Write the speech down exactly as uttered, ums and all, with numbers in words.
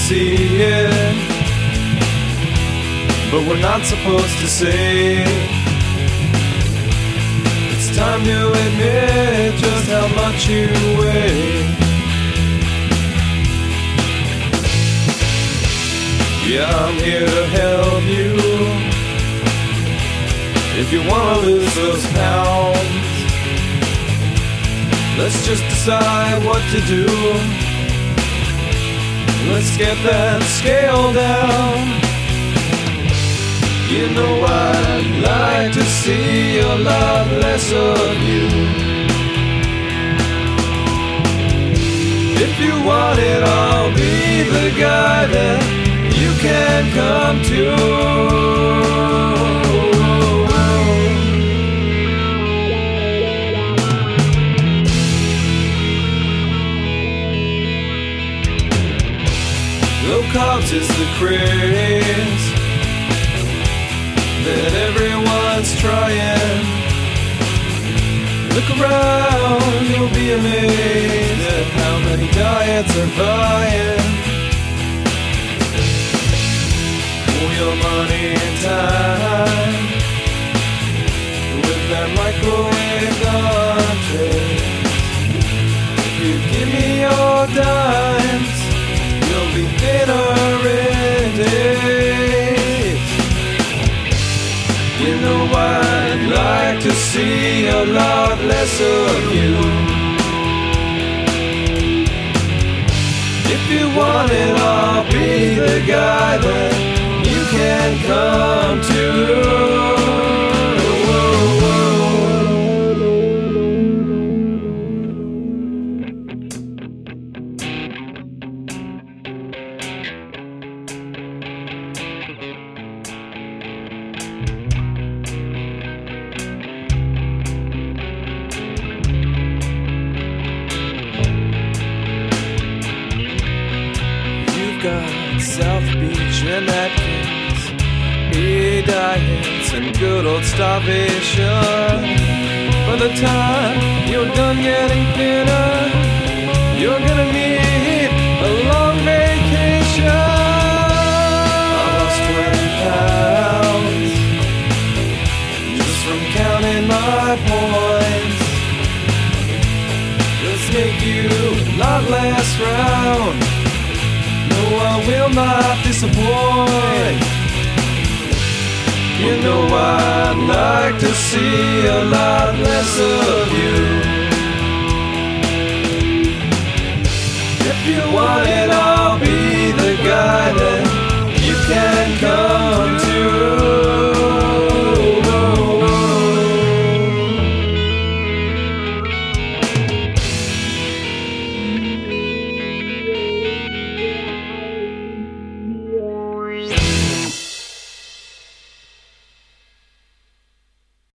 see it, but we're not supposed to say. It's time to admit just how much you weigh. Yeah, I'm here to help you if you wanna lose those pounds. Let's just decide what to do. Let's get that scale down. You know I'd like to see a lot less of you. If you want it, I'll be the guy that you can come to. Low carbs is the craze that everyone's trying. Look around, you'll be amazed at how many diets are buying. For your money and time with that microwave entree. If you give me your dimes, you'll be thinner in days. You know I'd like to see a lot less of you. If you want it, I'll be the guy that you can come to. Got South Beach and Atkins, E diets and good old starvation. By the time you're done getting thinner, you're gonna need a long vacation. I lost twenty pounds just from counting my points. Let's make you a lot less round. No, I will not disappoint. You know I'd like to see a lot less of you.